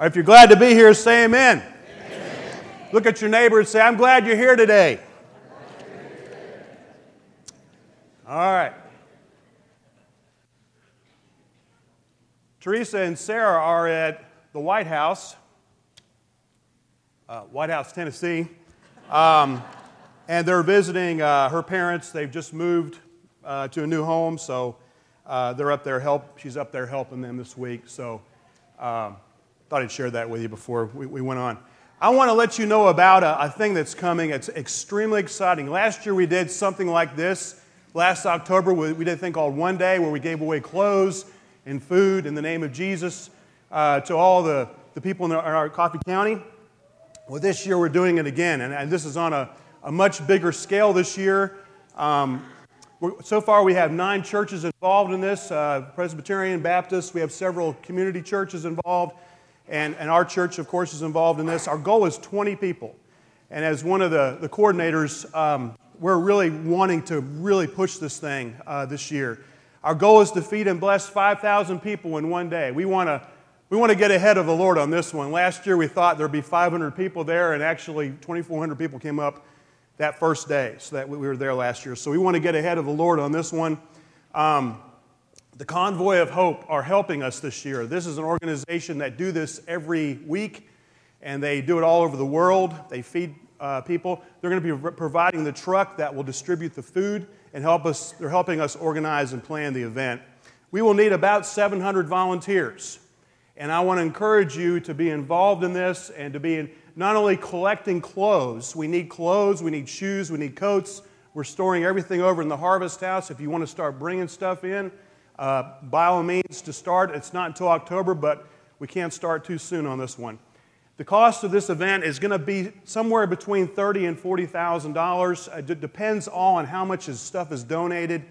Or if you're glad to be here, say amen. Amen. Look at your neighbor and say, I'm glad you're here today. All right. Teresa and Sarah are at the White House, Tennessee, and they're visiting her parents. They've just moved to a new home, so they're up there she's up there helping them this week. So thought I'd share that with you before we went on. I want to let you know about a thing that's coming. It's extremely exciting. Last year we did something like this. Last October we did a thing called One Day where we gave away clothes and food in the name of Jesus to all the people in our Coffee County. Well, this year we're doing it again, and this is on a much bigger scale this year. So far we have 9 churches involved in this, Presbyterian, Baptist. We have several community churches involved, and our church, of course, is involved in this. Our goal is 20 people, and as one of the coordinators, we're really wanting to really push this thing this year. Our goal is to feed and bless 5,000 people in one day. We want to get ahead of the Lord on this one. Last year we thought there'd be 500 people there, and actually 2,400 people came up that first day, so that we were there last year. So we want to get ahead of the Lord on this one. The Convoy of Hope are helping us this year. This is an organization that do this every week, and they do it all over the world. They feed people. They're going to be providing the truck that will distribute the food and help us. They're helping us organize and plan the event. We will need about 700 volunteers, and I want to encourage you to be involved in this and to be not only collecting clothes. We need clothes, we need shoes, we need coats. We're storing everything over in the Harvest House. If you want to start bringing stuff in, by all means to start. It's not until October, but we can't start too soon on this one. The cost of this event is going to be somewhere between $30,000 and $40,000. It depends all on how much stuff is donated,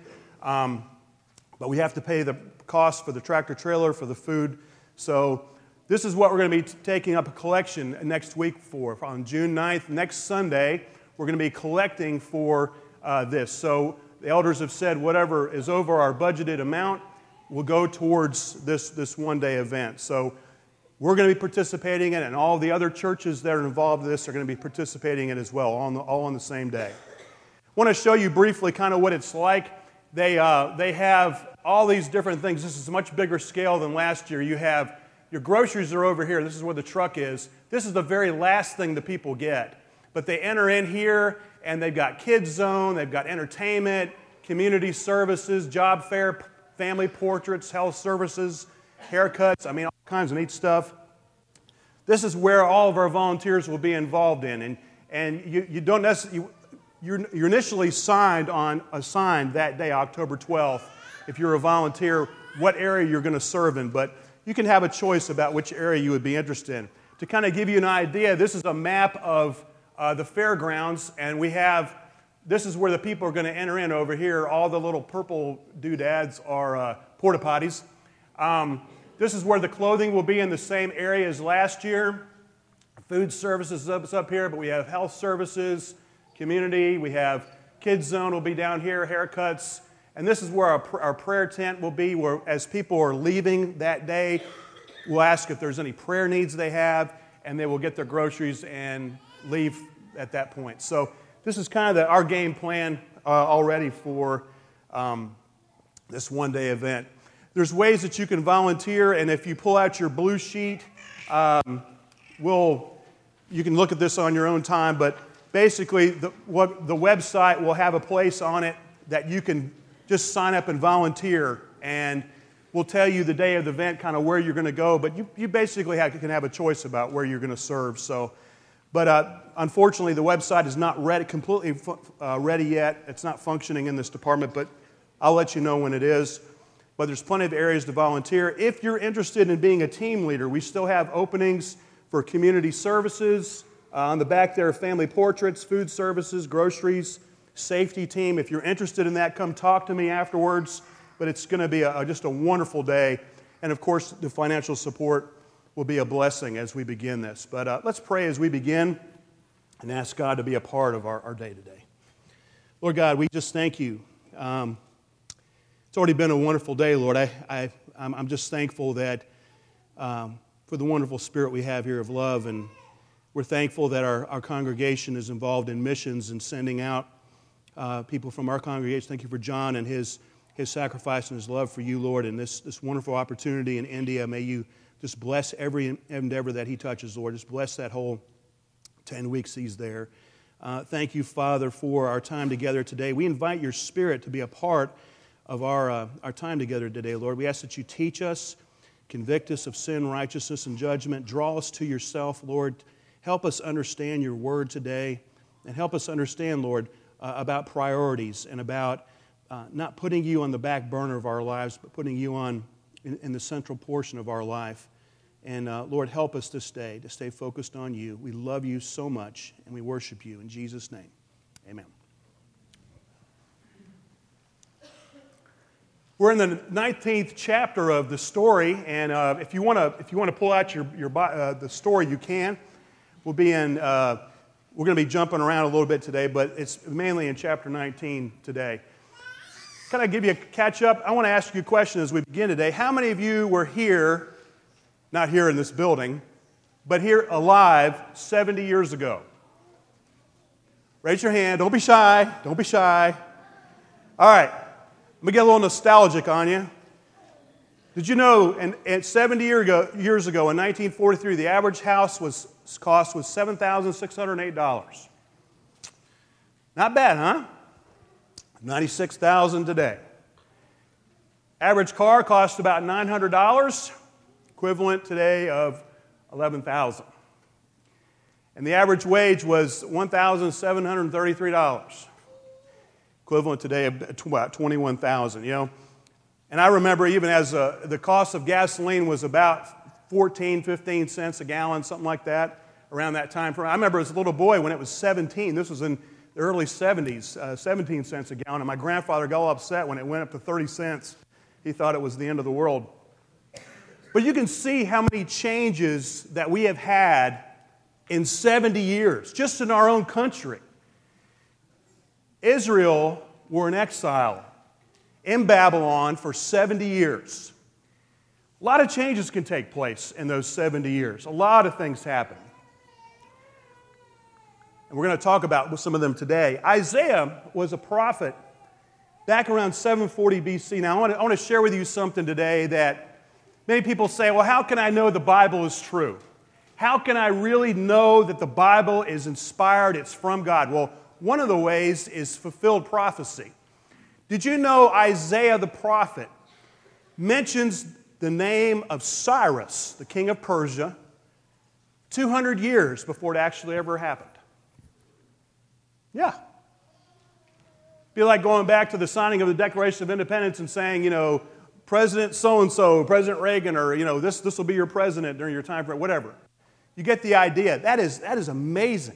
but we have to pay the cost for the tractor trailer, for the food. So this is what we're going to be taking up a collection next week for. On June 9th, next Sunday, we're going to be collecting for this. So the elders have said whatever is over our budgeted amount will go towards this one-day event. So we're going to be participating in it, and all the other churches that are involved in this are going to be participating in it as well, all on the same day. I want to show you briefly kind of what it's like. They have all these different things. This is a much bigger scale than last year. You have your groceries are over here. This is where the truck is. This is the very last thing the people get. But they enter in here, and they've got kids zone, they've got entertainment, community services, job fair, family portraits, health services, haircuts, all kinds of neat stuff. This is where all of our volunteers will be involved in. And you don't necessarily, you're initially assigned that day, October 12th, if you're a volunteer, what area you're going to serve in. But you can have a choice about which area you would be interested in. To kind of give you an idea, this is a map of the fairgrounds, and this is where the people are going to enter in over here. All the little purple doodads are porta potties. This is where the clothing will be in the same area as last year. Food services is up here, but we have health services, community. We have kids zone will be down here, haircuts. And this is where our prayer tent will be, where as people are leaving that day, we'll ask if there's any prayer needs they have, and they will get their groceries and leave at that point. So this is kind of our game plan already for this one-day event. There's ways that you can volunteer, and if you pull out your blue sheet, you can look at this on your own time, but basically the website will have a place on it that you can just sign up and volunteer, and we'll tell you the day of the event kind of where you're going to go, but you basically can have a choice about where you're going to serve. But unfortunately, the website is not completely ready yet. It's not functioning in this department, but I'll let you know when it is. But there's plenty of areas to volunteer. If you're interested in being a team leader, we still have openings for community services. On the back there are family portraits, food services, groceries, safety team. If you're interested in that, come talk to me afterwards. But it's going to be just a wonderful day. And of course, the financial support will be a blessing as we begin this. But let's pray as we begin and ask God to be a part of our day today. Lord God, we just thank you. It's already been a wonderful day, Lord. I'm just thankful that for the wonderful spirit we have here of love. And we're thankful that our congregation is involved in missions and sending out people from our congregation. Thank you for John and his sacrifice and his love for you, Lord, and this wonderful opportunity in India. May you just bless every endeavor that he touches, Lord. Just bless that whole 10 weeks he's there. Thank you, Father, for our time together today. We invite your Spirit to be a part of our time together today, Lord. We ask that you teach us, convict us of sin, righteousness, and judgment. Draw us to yourself, Lord. Help us understand your word today, and help us understand, Lord, about priorities and about not putting you on the back burner of our lives, but putting you on in the central portion of our life. And Lord, help us this day to stay focused on you. We love you so much, and we worship you. In Jesus' name, amen. We're in the 19th chapter of the story, and if you want to pull out the story, you can. We're going to be jumping around a little bit today, but it's mainly in chapter 19 today. Can I give you a catch up? I want to ask you a question as we begin today. How many of you were here? Not here in this building, but here alive 70 years ago. Raise your hand. Don't be shy. Don't be shy. All right. Let me get a little nostalgic on you. Did you know, 70 years ago, in 1943, the average house cost was $7,608. Not bad, huh? $96,000 today. Average car cost about $900. Equivalent today of $11,000. And the average wage was $1,733. Equivalent today of about $21,000, you know. And I remember even as the cost of gasoline was about 15 cents a gallon, something like that, around that time frame. I remember as a little boy when it was 17. This was in the early 70s, 17 cents a gallon. And my grandfather got all upset when it went up to 30 cents. He thought it was the end of the world. But you can see how many changes that we have had in 70 years, just in our own country. Israel were in exile in Babylon for 70 years. A lot of changes can take place in those 70 years. A lot of things happen. And we're going to talk about some of them today. Isaiah was a prophet back around 740 BC. Now, I want to share with you something today that many people say, well, how can I know the Bible is true? How can I really know that the Bible is inspired, it's from God? Well, one of the ways is fulfilled prophecy. Did you know Isaiah the prophet mentions the name of Cyrus, the king of Persia, 200 years before it actually ever happened? Yeah. Be like going back to the signing of the Declaration of Independence and saying, President so-and-so, President Reagan, or, this will be your president during your time frame, whatever. You get the idea. That is amazing.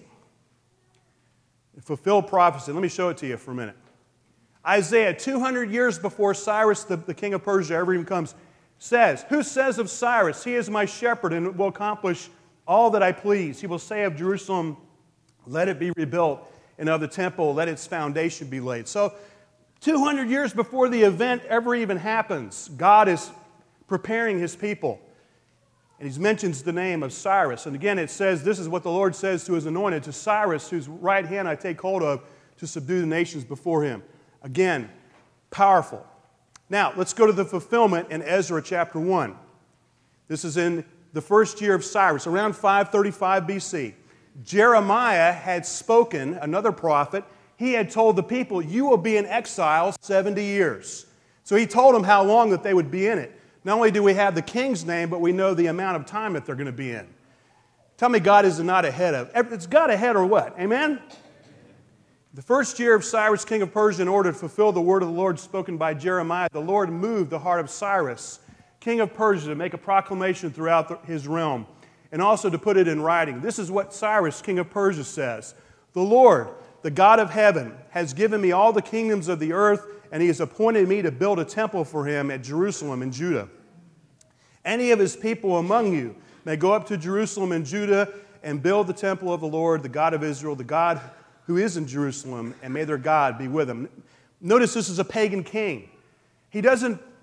Fulfilled prophecy. Let me show it to you for a minute. Isaiah, 200 years before Cyrus, the king of Persia, ever even comes, says, who says of Cyrus, he is my shepherd and will accomplish all that I please. He will say of Jerusalem, let it be rebuilt, and of the temple, let its foundation be laid. So, 200 years before the event ever even happens, God is preparing his people. And he mentions the name of Cyrus. And again, it says, this is what the Lord says to his anointed, to Cyrus, whose right hand I take hold of, to subdue the nations before him. Again, powerful. Now, let's go to the fulfillment in Ezra chapter 1. This is in the first year of Cyrus, around 535 BC. Jeremiah had spoken, another prophet. He had told the people, you will be in exile 70 years. So he told them how long that they would be in it. Not only do we have the king's name, but we know the amount of time that they're going to be in. Tell me God is not ahead of. It's God ahead or what? Amen? The first year of Cyrus, king of Persia, in order to fulfill the word of the Lord spoken by Jeremiah, the Lord moved the heart of Cyrus, king of Persia, to make a proclamation throughout his realm, and also to put it in writing. This is what Cyrus, king of Persia, says. The Lord, the God of heaven, has given me all the kingdoms of the earth, and he has appointed me to build a temple for him at Jerusalem in Judah. Any of his people among you may go up to Jerusalem and Judah and build the temple of the Lord, the God of Israel, the God who is in Jerusalem, and may their God be with them. Notice this is a pagan king. He doesn't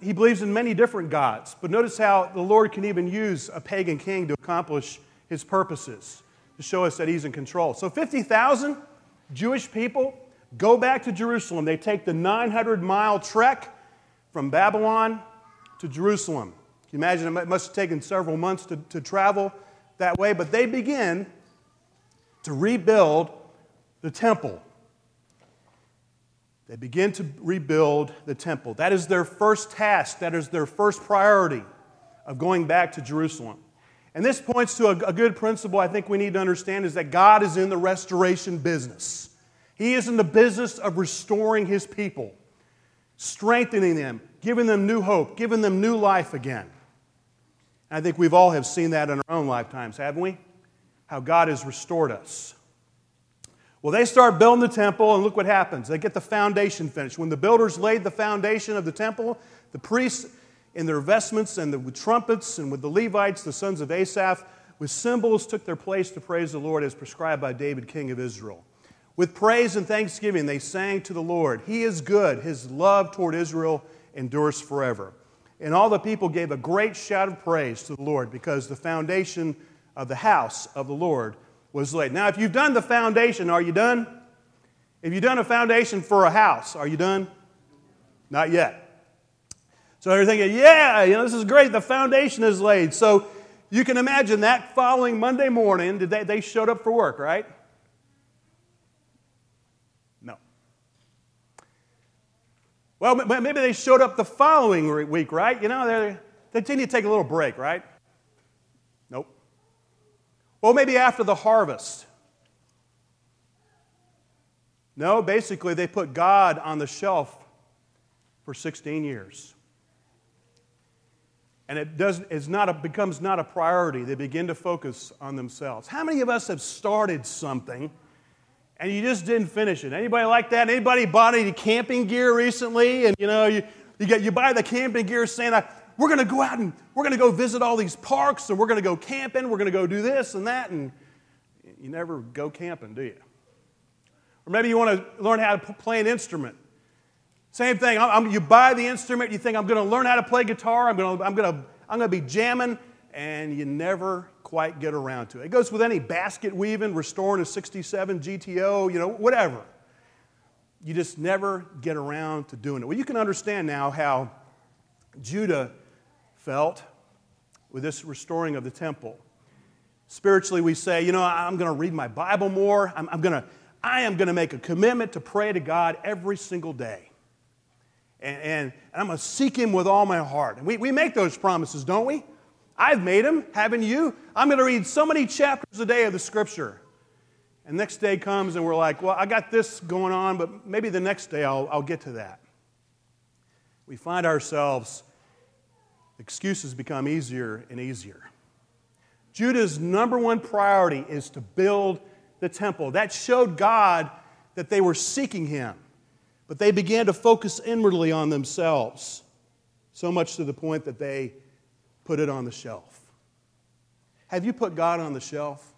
he believes in many different gods, but notice how the Lord can even use a pagan king to accomplish his purposes, to show us that he's in control. So 50,000 Jewish people go back to Jerusalem. They take the 900-mile trek from Babylon to Jerusalem. Can you imagine? It must have taken several months to travel that way, but they begin to rebuild the temple. They begin to rebuild the temple. That is their first task. That is their first priority of going back to Jerusalem. And this points to a good principle I think we need to understand, is that God is in the restoration business. He is in the business of restoring His people, strengthening them, giving them new hope, giving them new life again. And I think we've all have seen that in our own lifetimes, haven't we? How God has restored us. Well, they start building the temple, and look what happens. They get the foundation finished. When the builders laid the foundation of the temple, the priests in their vestments and with trumpets, and with the Levites, the sons of Asaph, with cymbals took their place to praise the Lord as prescribed by David, king of Israel. With praise and thanksgiving, they sang to the Lord. He is good. His love toward Israel endures forever. And all the people gave a great shout of praise to the Lord, because the foundation of the house of the Lord was laid. Now, if you've done the foundation, are you done? If you've done a foundation for a house, are you done? Not yet. So they're thinking, yeah, this is great. The foundation is laid. So you can imagine that following Monday morning, they showed up for work, right? No. Well, maybe they showed up the following week, right? They tend to take a little break, right? Nope. Well, maybe after the harvest. No, basically they put God on the shelf for 16 years. And it becomes not a priority. They begin to focus on themselves. How many of us have started something and you just didn't finish it? Anybody like that? Anybody bought any camping gear recently? And you buy the camping gear saying, we're going to go out and we're going to go visit all these parks, and we're going to go camping, we're going to go do this and that, and you never go camping, do you? Or maybe you want to learn how to play an instrument. Same thing. You buy the instrument, you think, I'm going to learn how to play guitar, I'm going to be jamming, and you never quite get around to it. It goes with any basket weaving, restoring a 67 GTO, whatever. You just never get around to doing it. Well, you can understand now how Judah felt with this restoring of the temple. Spiritually, we say, I'm going to read my Bible more. I am going to make a commitment to pray to God every single day. And I'm going to seek Him with all my heart. And we make those promises, don't we? I've made them, haven't you? I'm going to read so many chapters a day of the Scripture. And next day comes and we're like, well, I got this going on, but maybe the next day I'll get to that. We find ourselves, excuses become easier and easier. Judah's number one priority is to build the temple. That showed God that they were seeking Him. But they began to focus inwardly on themselves, so much to the point that they put it on the shelf. Have you put God on the shelf?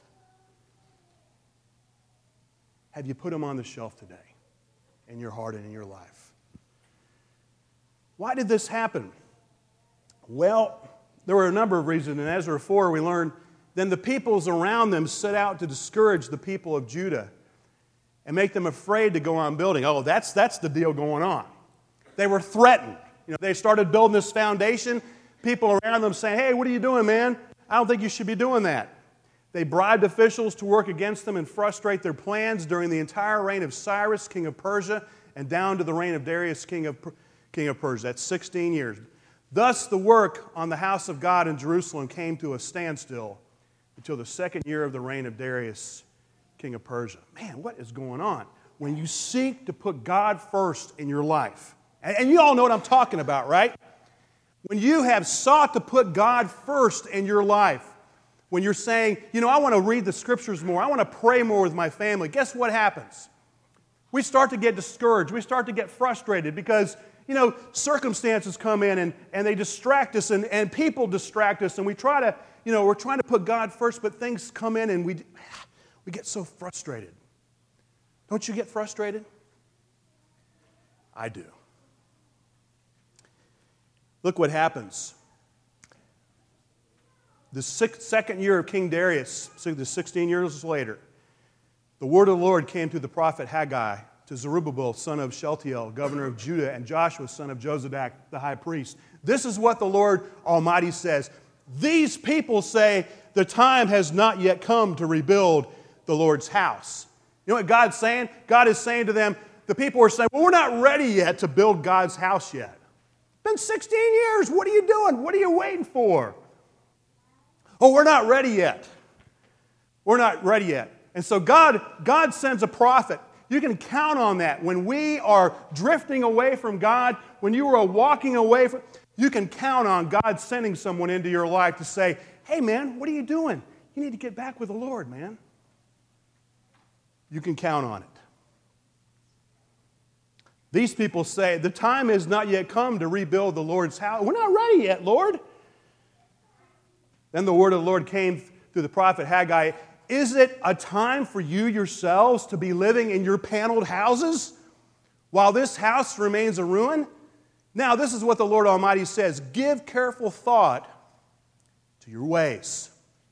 Have you put Him on the shelf today in your heart and in your life? Why did this happen? Well, there were a number of reasons. In Ezra 4, we learned, then the peoples around them set out to discourage the people of Judah and make them afraid to go on building. Oh, that's the deal going on. They were threatened. They started building this foundation. People around them saying, hey, what are you doing, man? I don't think you should be doing that. They bribed officials to work against them and frustrate their plans during the entire reign of Cyrus, king of Persia, and down to the reign of Darius, king of Persia. That's 16 years. Thus, the work on the house of God in Jerusalem came to a standstill until the second year of the reign of Darius, king of Persia. Man, what is going on? When you seek to put God first in your life, and you all know what I'm talking about, right? When you have sought to put God first in your life, when you're saying, I want to read the Scriptures more, I want to pray more with my family, guess what happens? We start to get discouraged. We start to get frustrated because, circumstances come in and they distract us and people distract us, and we try to, we're trying to put God first, but things come in and we get so frustrated. Don't you get frustrated? I do. Look what happens. The second year of King Darius, the 16 years later, the word of the Lord came to the prophet Haggai, to Zerubbabel, son of Shealtiel, governor of Judah, and Joshua, son of Jozadak, the high priest. This is what the Lord Almighty says. These people say the time has not yet come to rebuild the Lord's house. You know what God's saying? God is saying to them, the people are saying, well, we're not ready yet to build God's house yet. It's been 16 years. What are you doing? What are you waiting for? Oh, we're not ready yet. We're not ready yet. And so God sends a prophet. You can count on that. When we are drifting away from God, when you are walking away from, you can count on God sending someone into your life to say, hey man, what are you doing? You need to get back with the Lord, man. You can count on it. These people say, the time has not yet come to rebuild the Lord's house. We're not ready yet, Lord. Then the word of the Lord came through the prophet Haggai. Is it a time for you yourselves to be living in your paneled houses while this house remains a ruin? Now, this is what the Lord Almighty says. Give careful thought to your ways.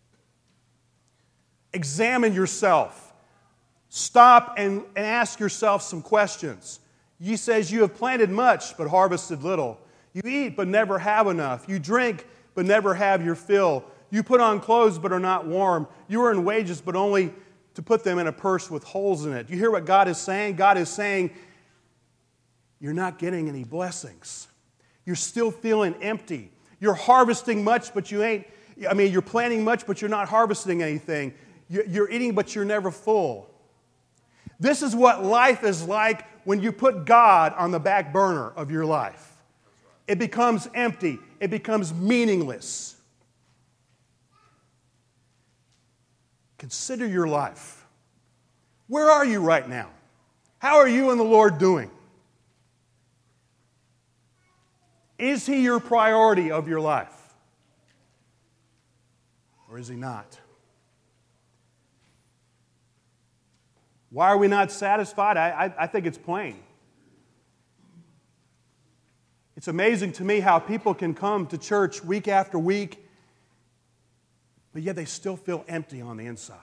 Examine yourself. Stop and ask yourself some questions. He says, you have planted much, but harvested little. You eat, but never have enough. You drink, but never have your fill. You put on clothes, but are not warm. You earn wages, but only to put them in a purse with holes in it. You hear what God is saying? God is saying, you're not getting any blessings. You're still feeling empty. You're harvesting much, but you're planting much, but you're not harvesting anything. You're eating, but you're never full. This is what life is like when you put God on the back burner of your life. It becomes empty. It becomes meaningless. Consider your life. Where are you right now? How are you and the Lord doing? Is He your priority of your life? Or is He not? Why are we not satisfied? I think it's plain. It's amazing to me how people can come to church week after week, but yet they still feel empty on the inside.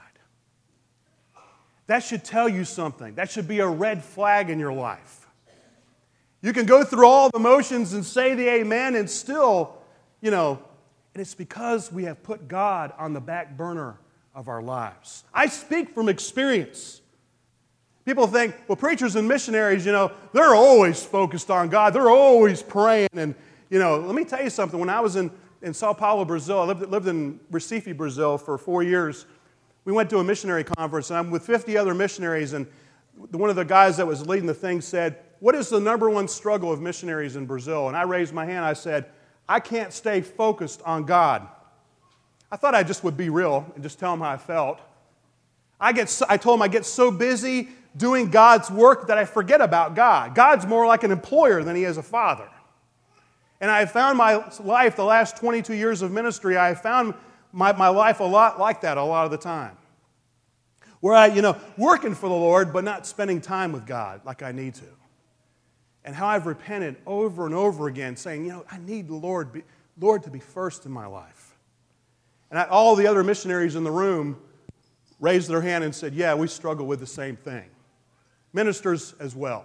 That should tell you something. That should be a red flag in your life. You can go through all the motions and say the amen and still, and it's because we have put God on the back burner of our lives. I speak from experience. People think, well, preachers and missionaries, they're always focused on God. They're always praying. And, let me tell you something. When I was in Sao Paulo, Brazil, I lived in Recife, Brazil for 4 years. We went to a missionary conference, and I'm with 50 other missionaries, and one of the guys that was leading the thing said, what is the number one struggle of missionaries in Brazil? And I raised my hand. I said, I can't stay focused on God. I thought I just would be real and just tell him how I felt. I told him I get so busy doing God's work that I forget about God. God's more like an employer than He is a father. And I found my life, the last 22 years of ministry, I found my life a lot like that a lot of the time. Where I, working for the Lord, but not spending time with God like I need to. And how I've repented over and over again, saying, I need the Lord to be first in my life. And all the other missionaries in the room raised their hand and said, yeah, we struggle with the same thing. Ministers as well.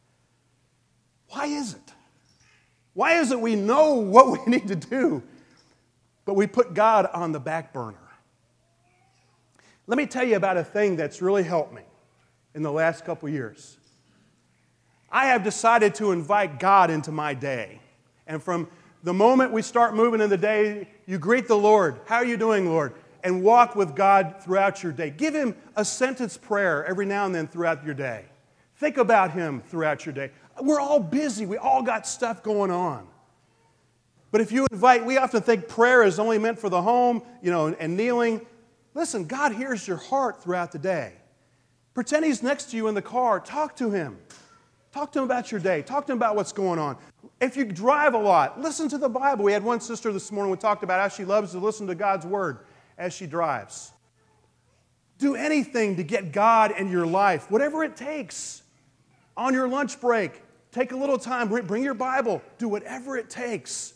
Why is it? Why is it we know what we need to do, but we put God on the back burner? Let me tell you about a thing that's really helped me in the last couple years. I have decided to invite God into my day. And from the moment we start moving in the day, you greet the Lord. How are you doing, Lord? And walk with God throughout your day. Give Him a sentence prayer every now and then throughout your day. Think about Him throughout your day. We're all busy. We all got stuff going on. But if you invite, we often think prayer is only meant for the home, and kneeling. Listen, God hears your heart throughout the day. Pretend He's next to you in the car. Talk to Him. Talk to Him about your day. Talk to Him about what's going on. If you drive a lot, listen to the Bible. We had one sister this morning, we talked about how she loves to listen to God's Word as she drives. Do anything to get God in your life, whatever it takes. On your lunch break, take a little time, bring your Bible, do whatever it takes.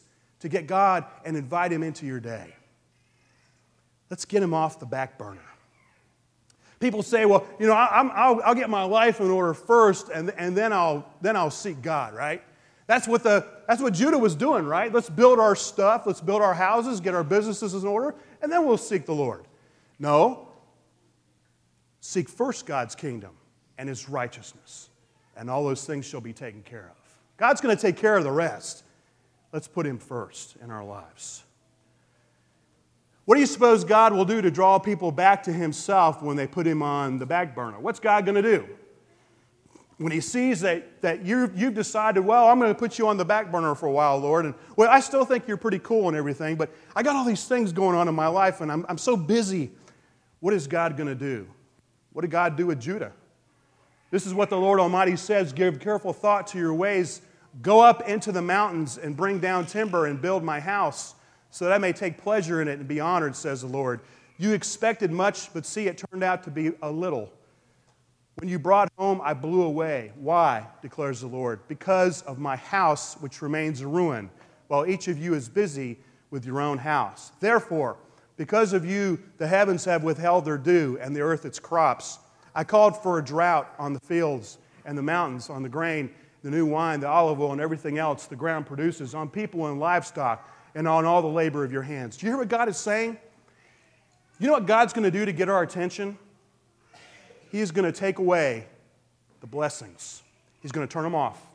to get God and invite Him into your day. Let's get Him off the back burner. People say, well, I'll get my life in order first, and then I'll seek God, right? That's what Judah was doing, right? Let's build our stuff, let's build our houses, get our businesses in order, and then we'll seek the Lord. No. Seek first God's kingdom and His righteousness, and all those things shall be taken care of. God's going to take care of the rest. Let's put Him first in our lives. What do you suppose God will do to draw people back to Himself when they put Him on the back burner? What's God going to do? When He sees that you've decided, well, I'm going to put you on the back burner for a while, Lord, and well, I still think you're pretty cool and everything, but I got all these things going on in my life, and I'm so busy. What is God going to do? What did God do with Judah? This is what the Lord Almighty says, give careful thought to your ways. Go up into the mountains and bring down timber and build my house, so that I may take pleasure in it and be honored, says the Lord. You expected much, but see, it turned out to be a little. When you brought home, I blew away. Why, declares the Lord? Because of my house, which remains a ruin, while each of you is busy with your own house. Therefore, because of you, the heavens have withheld their dew, and the earth its crops. I called for a drought on the fields and the mountains, on the grain, the new wine, the olive oil, and everything else the ground produces, on people and livestock, and on all the labor of your hands. Do you hear what God is saying? You know what God's going to do to get our attention? He is going to take away the blessings. He's going to turn them off.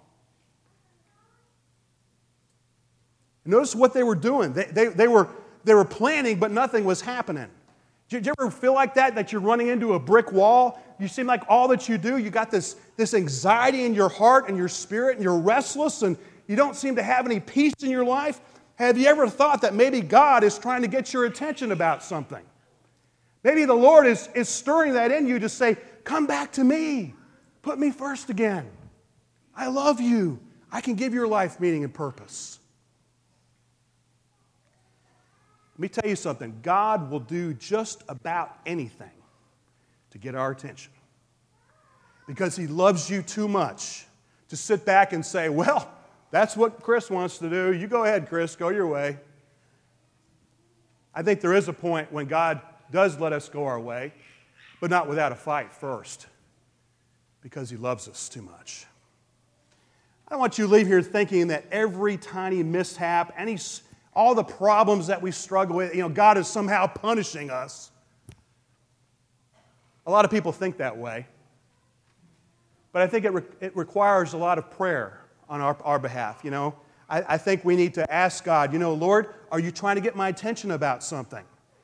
Notice what they were doing. They were planning, but nothing was happening. Did you ever feel like that you're running into a brick wall? You seem like all that you do, you got this anxiety in your heart and your spirit, and you're restless, and you don't seem to have any peace in your life. Have you ever thought that maybe God is trying to get your attention about something? Maybe the Lord is stirring that in you to say, come back to me. Put me first again. I love you. I can give your life meaning and purpose. Let me tell you something. God will do just about anything to get our attention, because He loves you too much to sit back and say, well, that's what Chris wants to do. You go ahead, Chris. Go your way. I think there is a point when God does let us go our way, but not without a fight first, because He loves us too much. I don't want you to leave here thinking that every tiny mishap, all the problems that we struggle with, God is somehow punishing us. A lot of people think that way. But I think it requires a lot of prayer on our behalf, I think we need to ask God, Lord, are you trying to get my attention about something?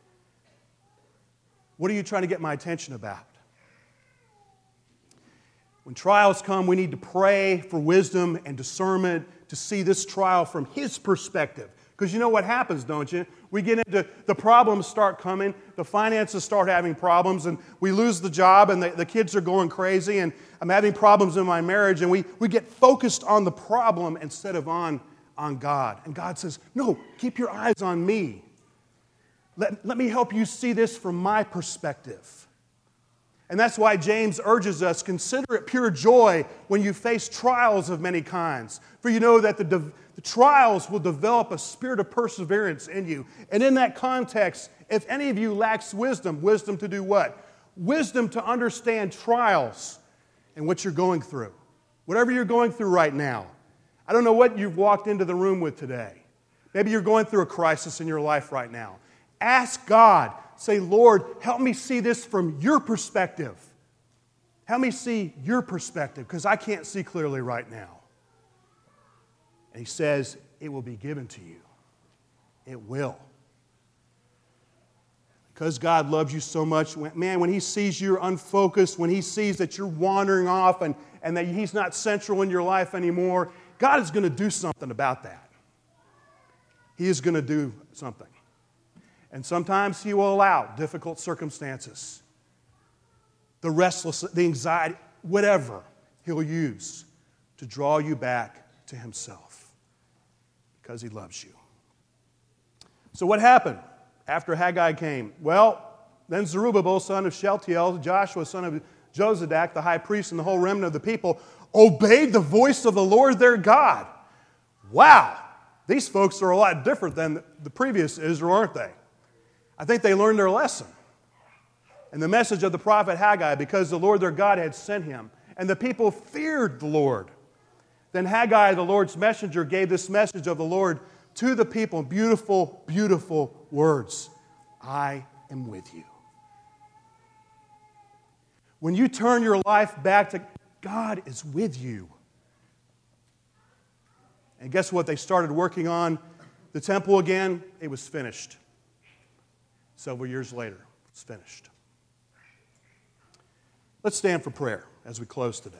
What are you trying to get my attention about? When trials come, we need to pray for wisdom and discernment to see this trial from His perspective. Because you know what happens, don't you? We get into, the problems start coming, the finances start having problems, and we lose the job, and the kids are going crazy, and I'm having problems in my marriage, and we get focused on the problem instead of on God. And God says, no, keep your eyes on me. Let me help you see this from my perspective. And that's why James urges us, consider it pure joy when you face trials of many kinds. For you know that the trials will develop a spirit of perseverance in you. And in that context, if any of you lacks wisdom to do what? Wisdom to understand trials and what you're going through. Whatever you're going through right now. I don't know what you've walked into the room with today. Maybe you're going through a crisis in your life right now. Ask God. Say, Lord, help me see this from your perspective. Help me see your perspective, because I can't see clearly right now. And He says, it will be given to you. It will. Because God loves you so much, when He sees you're unfocused, when He sees that you're wandering off and that He's not central in your life anymore, God is going to do something about that. He is going to do something. And sometimes He will allow difficult circumstances, the restlessness, the anxiety, whatever He'll use to draw you back to Himself, because He loves you. So what happened after Haggai came? Well, then Zerubbabel, son of Shealtiel, Joshua, son of Jozadak, the high priest, and the whole remnant of the people obeyed the voice of the Lord their God. Wow! these folks are a lot different than the previous Israel, aren't they? I think they learned their lesson. And the message of the prophet Haggai, because the Lord their God had sent him, and the people feared the Lord. Then Haggai, the Lord's messenger, gave this message of the Lord to the people. Beautiful, beautiful words. I am with you. When you turn your life back to God is with you. And guess what? They started working on the temple again. It was finished. Several years later, it's finished. Let's stand for prayer as we close today.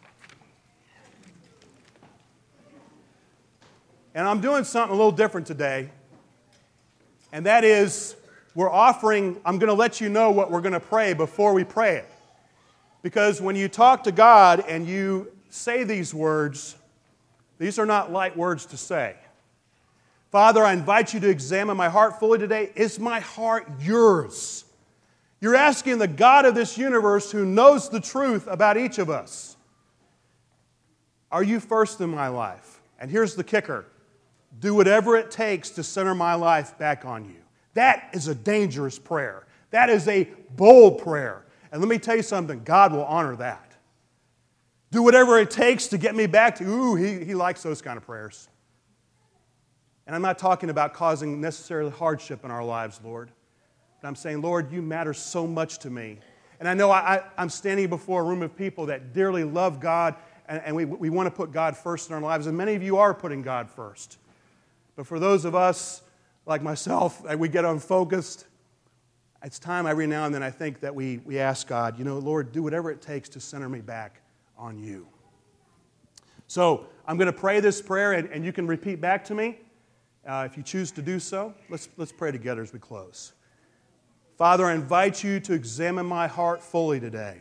And I'm doing something a little different today. And that is, I'm going to let you know what we're going to pray before we pray it. Because when you talk to God and you say these words, these are not light words to say. Father, I invite you to examine my heart fully today. Is my heart yours? You're asking the God of this universe who knows the truth about each of us. Are you first in my life? And here's the kicker. Do whatever it takes to center my life back on you. That is a dangerous prayer. That is a bold prayer. And let me tell you something, God will honor that. Do whatever it takes to get me back to, he likes those kind of prayers. And I'm not talking about causing necessarily hardship in our lives, Lord. But I'm saying, Lord, you matter so much to me. And I know I'm standing before a room of people that dearly love God, and we want to put God first in our lives. And many of you are putting God first. But for those of us, like myself, we get unfocused. It's time every now and then I think that we ask God, Lord, do whatever it takes to center me back on you. So I'm going to pray this prayer, and you can repeat back to me if you choose to do so. Let's pray together as we close. Father, I invite you to examine my heart fully today.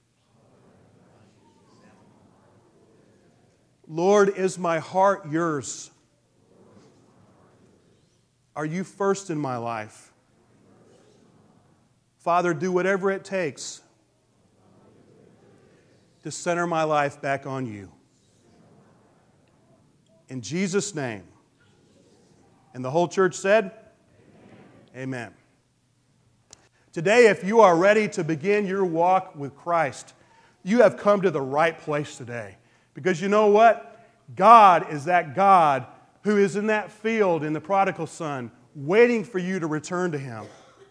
Lord, is my heart yours? Are you first in my life? Father, do whatever it takes to center my life back on you. In Jesus' name. And the whole church said, Amen. Today, if you are ready to begin your walk with Christ, you have come to the right place today. Because you know what? God is that God who is in that field in the prodigal son, waiting for you to return to Him.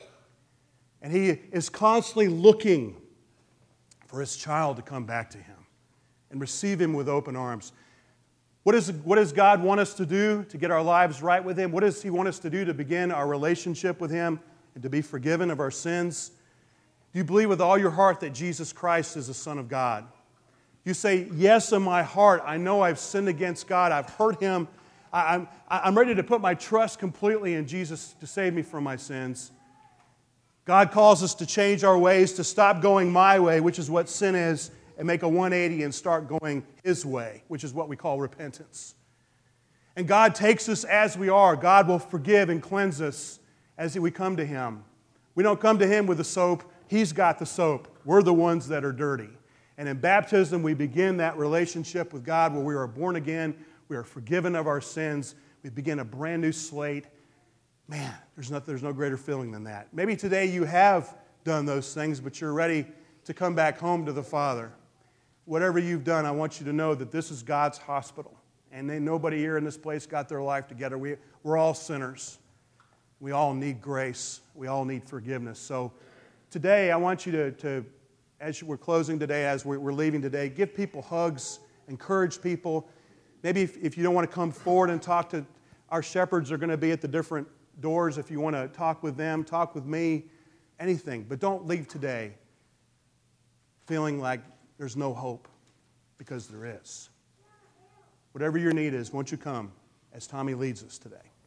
And He is constantly looking for His child to come back to Him and receive Him with open arms. What does God want us to do to get our lives right with Him? What does He want us to do to begin our relationship with Him and to be forgiven of our sins? Do you believe with all your heart that Jesus Christ is the Son of God? You say, yes, in my heart, I know I've sinned against God. I've hurt Him. I'm ready to put my trust completely in Jesus to save me from my sins. God calls us to change our ways, to stop going my way, which is what sin is, and make a 180 and start going His way, which is what we call repentance. And God takes us as we are. God will forgive and cleanse us as we come to Him. We don't come to Him with the soap. He's got the soap. We're the ones that are dirty. And in baptism, we begin that relationship with God where we are born again. We are forgiven of our sins. We begin a brand new slate. Man, there's no greater feeling than that. Maybe today you have done those things, but you're ready to come back home to the Father. Whatever you've done, I want you to know that this is God's hospital. And nobody here in this place got their life together. We're all sinners. We all need grace. We all need forgiveness. So today, I want you to as we're closing today, as we're leaving today, give people hugs, encourage people. Maybe if you don't want to come forward and talk to our shepherds, are going to be at the different doors. If you want to talk with them, talk with me, anything. But don't leave today feeling like there's no hope, because there is. Whatever your need is, won't you come as Tommy leads us today?